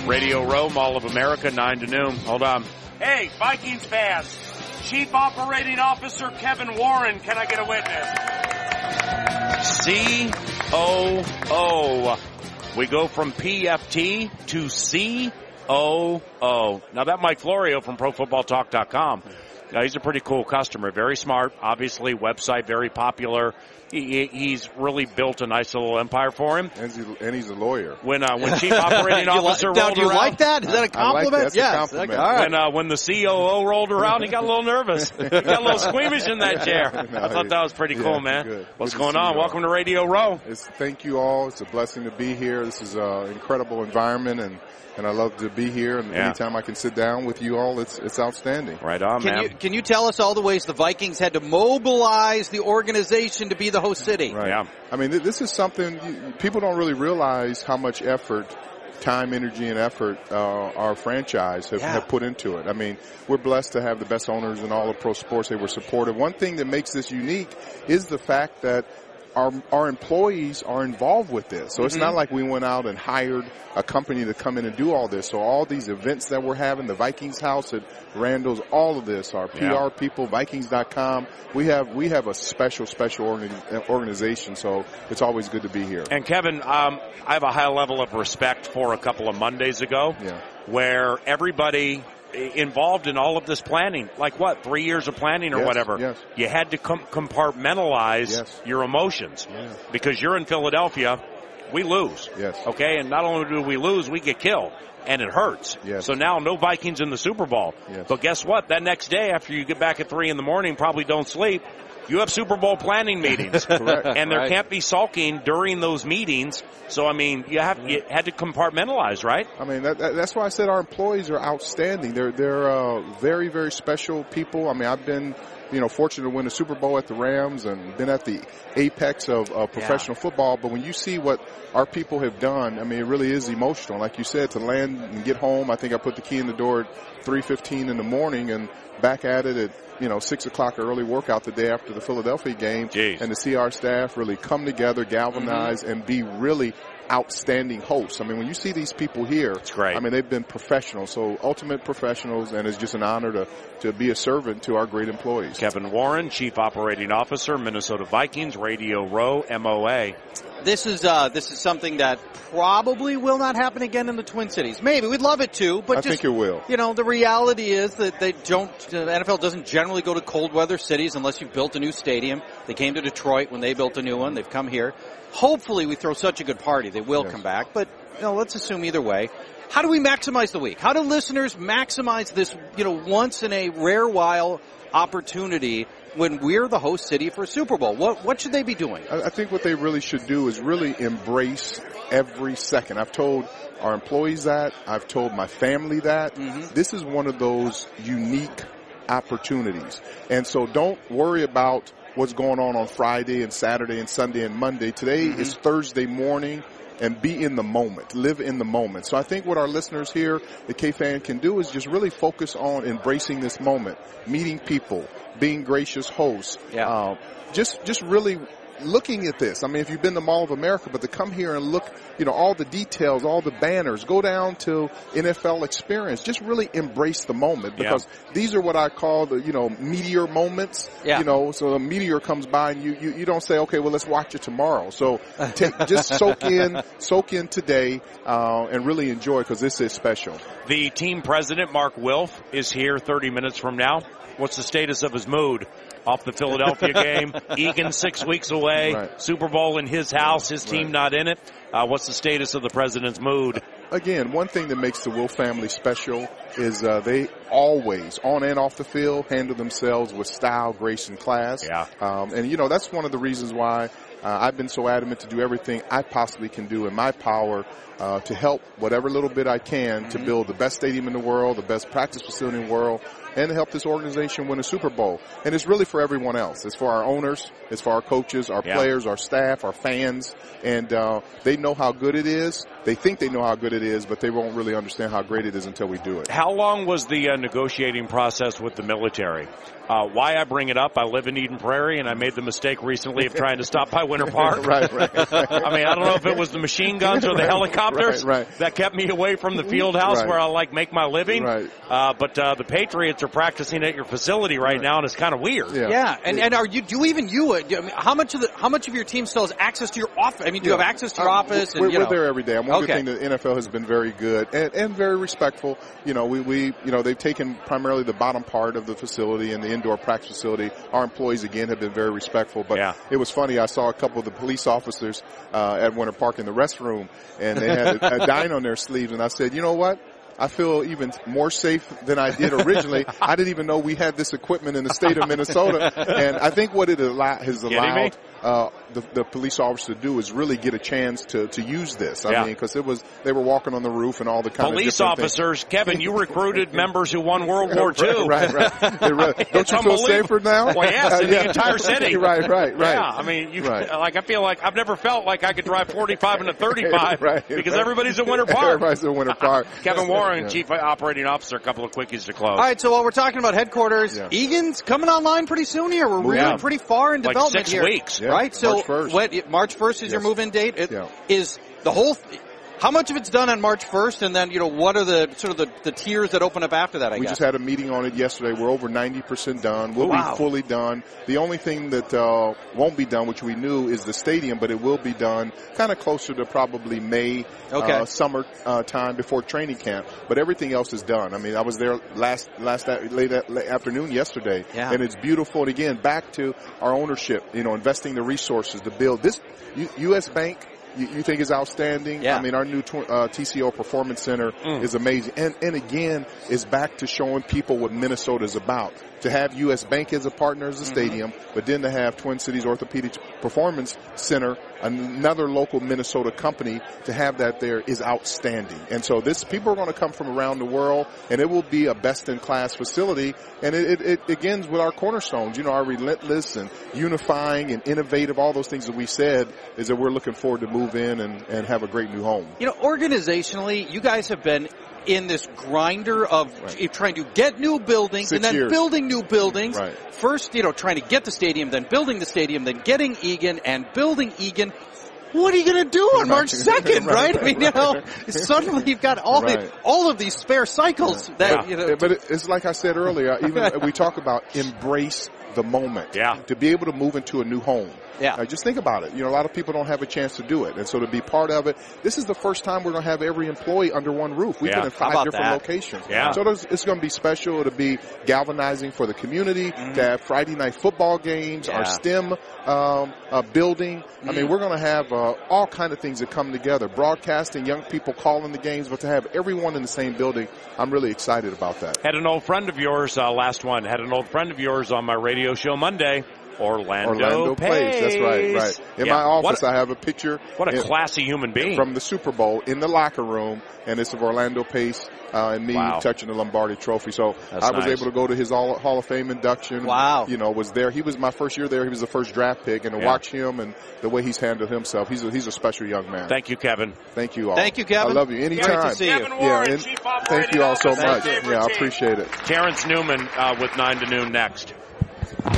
Radio Row, Mall of America, 9 to noon. Hold on. Hey, Vikings fans. Chief Operating Officer Kevin Warren, can I get a witness? COO. We go from PFT to COO. Now that Mike Florio from ProFootballTalk.com. He's a pretty cool customer, very smart, obviously, website very popular. He's really built a nice little empire for him. And he's a lawyer. When Chief Operating Officer rolled around. Do you like that? Is that a compliment? Like that. Yes. A compliment. All right. When the COO rolled around, he got a little nervous. He got a little squeamish in that chair. I thought that was pretty cool, man. Good. What's going on? Welcome to Radio Row. Thank you all. It's a blessing to be here. This is an incredible environment, and I love to be here. And anytime I can sit down with you all, it's outstanding. Right on, man. Can you tell us all the ways the Vikings had to mobilize the organization to be the host city? Right. Yeah. I mean, this is something people don't really realize how much effort, time, energy, and effort our franchise have put into it. I mean, we're blessed to have the best owners in all of pro sports. They were supportive. One thing that makes this unique is the fact that our employees are involved with this. So it's not like we went out and hired a company to come in and do all this. So all these events that we're having, the Vikings House at Randall's, all of this, our PR people, Vikings.com, we have a special organization. So it's always good to be here. And Kevin, I have a high level of respect for a couple of Mondays ago where everybody involved in all of this planning, like 3 years of planning or whatever. Yes. You had to compartmentalize your emotions because you're in Philadelphia. We lose. Yes. Okay. And not only do we lose, we get killed and it hurts. Yes. So now no Vikings in the Super Bowl. Yes. But guess what? That next day after you get back at 3 a.m, probably don't sleep. You have Super Bowl planning meetings. Correct. And there can't be sulking during those meetings. So, I mean, you had to compartmentalize, right? I mean, that's why I said our employees are outstanding. They're very, very special people. I mean, I've been, fortunate to win a Super Bowl at the Rams and been at the apex of professional football. But when you see what our people have done, I mean, it really is emotional. Like you said, to land and get home, I think I put the key in the door at 3:15 in the morning and back at it at 6 o'clock early workout the day after the Philadelphia game. Jeez. And to see our staff really come together, galvanize, and be really outstanding hosts. I mean, when you see these people here, it's great. I mean, they've been professionals, so ultimate professionals, and it's just an honor to be a servant to our great employees. Kevin Warren, Chief Operating Officer, Minnesota Vikings, Radio Row, MOA. This is something that probably will not happen again in the Twin Cities. Maybe we'd love it to, but I think it will. The reality is that the NFL doesn't generally go to cold weather cities unless you've built a new stadium. They came to Detroit when they built a new one. They've come here. Hopefully, we throw such a good party they will come back. But let's assume either way. How do we maximize the week? How do listeners maximize this? Once in a rare while opportunity when we're the host city for a Super Bowl. What should they be doing? I think what they really should do is really embrace every second. I've told our employees that. I've told my family that. This is one of those unique opportunities. And so don't worry about what's going on Friday and Saturday and Sunday and Monday. Today is Thursday morning. And be in the moment, live in the moment. So I think what our listeners here, the K-Fan, can do is just really focus on embracing this moment, meeting people, being gracious hosts, just really looking at this. I mean, if you've been to Mall of America, but to come here and look, all the details, all the banners, go down to NFL Experience, just really embrace the moment because these are what I call the, meteor moments. So a meteor comes by and you don't say, okay, well, let's watch it tomorrow. So just soak in today, and really enjoy because this is special. The team president, Mark Wilf, is here 30 minutes from now. What's the status of his mood? Off the Philadelphia game. Egan 6 weeks away. Right. Super Bowl in his house. His team not in it. What's the status of the president's mood? Again, one thing that makes the Wilf family special is they always, on and off the field, handle themselves with style, grace, and class. And, that's one of the reasons why I've been so adamant to do everything I possibly can do in my power to help whatever little bit I can to build the best stadium in the world, the best practice facility in the world, and to help this organization win a Super Bowl. And it's really for everyone else. It's for our owners. It's for our coaches, our players, our staff, our fans. And they know how good it is. They think they know how good it is, but they won't really understand how great it is until we do it. How long was the negotiating process with the military? Why I bring it up, I live in Eden Prairie, and I made the mistake recently of trying to stop by Winter Park. Right. I mean, I don't know if it was the machine guns or the helicopters that kept me away from the field house where I make my living. Right. But the Patriots are practicing at your facility right now, and it's kind of weird. Yeah. And are you? How much of your team still has access to your office? I mean, do you have access to your office? We're there every day. One good thing, the NFL has been very good and very respectful. They've taken primarily the bottom part of the facility and the indoor practice facility. Our employees, again, have been very respectful. But it was funny. I saw a couple of the police officers at Winter Park in the restroom, and they had a dime on their sleeves. And I said, you know what? I feel even more safe than I did originally. I didn't even know we had this equipment in the state of Minnesota. And I think what it has allowed the police officers to do is really get a chance to use this. I mean, because they were walking on the roof and all the kind police of officers. Things. Kevin, you recruited members who won World War II. Right. Don't you feel safer now? Well, yes, in the entire city. Right. Yeah, I mean, I feel like I've never felt like I could drive 45 and a 35 because everybody's in Winter Park. Everybody's in Winter Park. Kevin Warren, Chief Operating Officer. A couple of quickies to close. All right, so while we're talking about headquarters, Egan's coming online pretty soon here. We're really pretty far in development 6 here. weeks. Right? So March 1st is your move-in date. Is the whole how much of it's done on March 1st, and then what are the sort of the tiers that open up after that? I guess we just had a meeting on it yesterday. We're over 90% done. We'll be fully done. The only thing that won't be done, which we knew, is the stadium, but it will be done kind of closer to probably May, summer time before training camp. But everything else is done. I mean, I was there late afternoon yesterday, and it's beautiful. And again, back to our ownership, investing the resources to build this U.S. Bank. You think is outstanding. I mean, our new TCO Performance Center is amazing. And again, is back to showing people what Minnesota is about. To have U.S. Bank as a partner as a stadium, but then to have Twin Cities Orthopedic Performance Center, another local Minnesota company, to have that there is outstanding. And so people are going to come from around the world, and it will be a best-in-class facility. And it begins with our cornerstones, our relentless and unifying and innovative, all those things that we said, is that we're looking forward to move in and have a great new home. Organizationally, you guys have been in this grinder of trying to get new buildings and then building new buildings. Right. First, trying to get the stadium, then building the stadium, then getting Egan and building Egan. What are you going to do on March 2nd, right? I mean, suddenly you've got all of these spare cycles that, But it's like I said earlier, even we talk about embrace the moment. To be able to move into a new home. Just think about it. A lot of people don't have a chance to do it. And so to be part of it, this is the first time we're going to have every employee under one roof. We've been in 5 different locations. So it's going to be special. It'll be galvanizing for the community to have Friday night football games, our STEM building. I mean, we're going to have all kind of things that come together. Broadcasting, young people calling the games, but to have everyone in the same building, I'm really excited about that. Had an old friend of yours, last one, had an old friend of yours on my radio show Monday. Orlando Pace. That's right. In my office, I have a picture. What a classy human being. From the Super Bowl in the locker room, and it's of Orlando Pace and me touching the Lombardi Trophy. So I was able to go to his Hall of Fame induction. Was there. He was my first year there. He was the first draft pick, and to watch him and the way he's handled himself, he's a special young man. Thank you, Kevin. Thank you all. Thank you, Kevin. I love you. Anytime. Great to see you. Kevin Warren, Chief thank you all so much. I appreciate it. Terrence Newman with 9 to Noon next.